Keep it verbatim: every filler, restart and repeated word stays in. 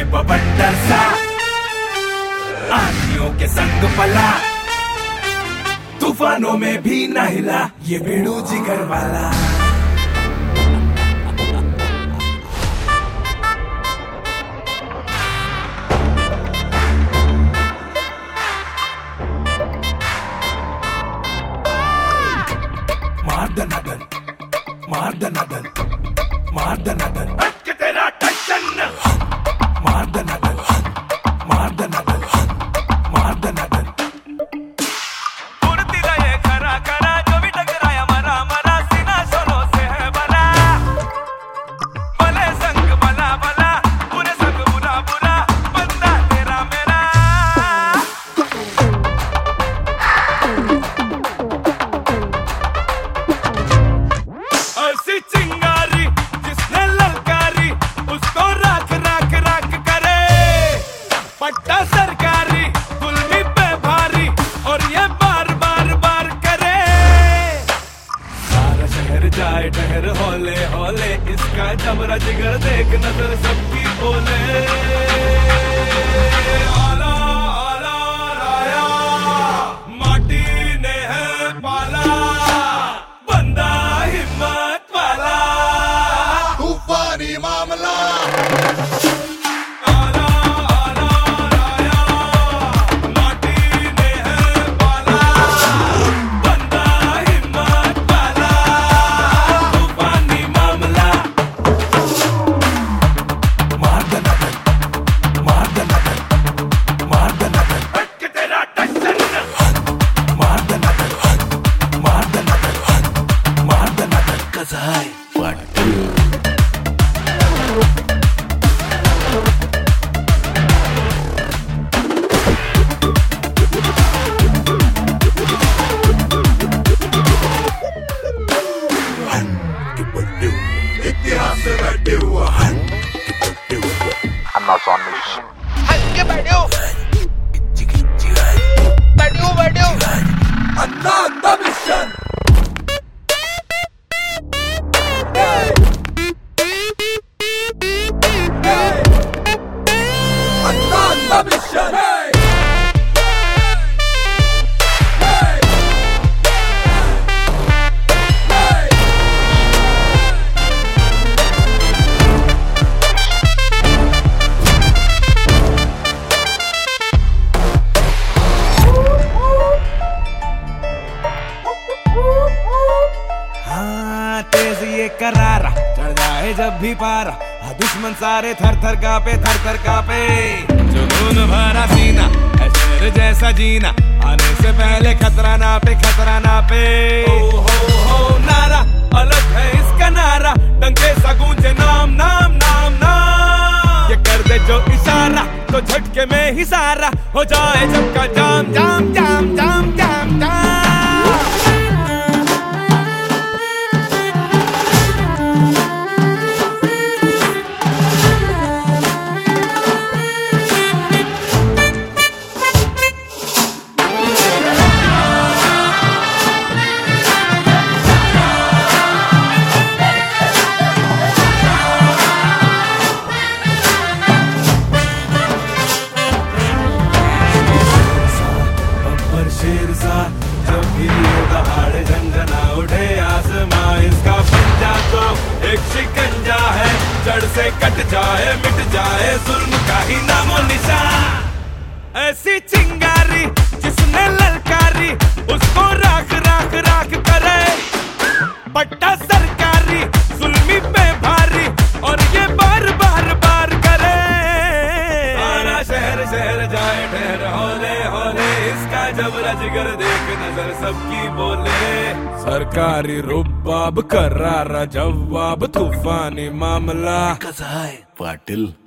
चले बवंडर सा, आंधियों के संग पला, तूफानों में भी न हिला ये बेड़ू जिगर वाला। मार द नदन, मार द नदन, मार द नदन, हट तेरा टेंशन। मार द नदन, मार द नदन, मार द नदन। उड़ती रहे करा करा जो भी टकराया मरा मरा, सीना सोलों से है बना, भले संग भला भला, बुरे संग बुरा बुरा, बंदा तेरा मेरा। ऐसी चिंगारी जिसने ललकारी, उसको राख राख राख करे, पट्टा सरकारी गुलमी पे भारी, और ये बार बार बार करे। सारा शहर जाए ठहर होले होले, इसका जबरा जिगर देख नजर सबकी बोले। आला आला राया माटी ने है पाला, बंदा हिम्मत वाला, तूफानी मामला। आला आला राया माटी ने है पाला, बंदा हिम्मत वाला, तूफानी मामला। मार द नदन, मार द नदन, मार द नदन, हट तेरा टेंशन। मार द नदन, मार द नदन, मार द नदन। कसाई पाटिल। इतिहास रटे हुआ I'm not on mission. हल्के बैठो बैठो बैठो Another mission. Another mission. Hey. Hey. Hey. हाँ तेज ये करारा, चढ़ जाए जब भी पारा, हाँ दुश्मन सारे थर थर कापे थर थर कापे। जुनून भरा सीना है शेर जैसा जीना, आने से पहले खतरा ना पे खतरा ना पे। ओ हो हो नारा अलग है इसका नारा, डंके सा गूंजे नाम नाम नाम नाम। ये कर दे जो इशारा तो झटके में ही सारा हो जाए जब का जाम जाम जाम जाम जाम जाम। बब्बर शेर सा जब भी ये दहाड़े झंझना उठे आसमां, इसका पंजा तो एक शिकंजा है, जड़ से कट जाए मिट जाए जुल्म का ही नामो निशान। ऐसी चिंगारी जिसने ललकारी, उसको राख राख राख करे, पट्टा सरकारी जुल्मी पे भारी, और ये बार बार बार करे। सारा शहर शहर जाए ठहर होले होले, इसका जबरा जिगर देख नजर सबकी बोले। सरकारी रुबाब करारा जवाब, तूफानी मामला। कसाई पाटिल।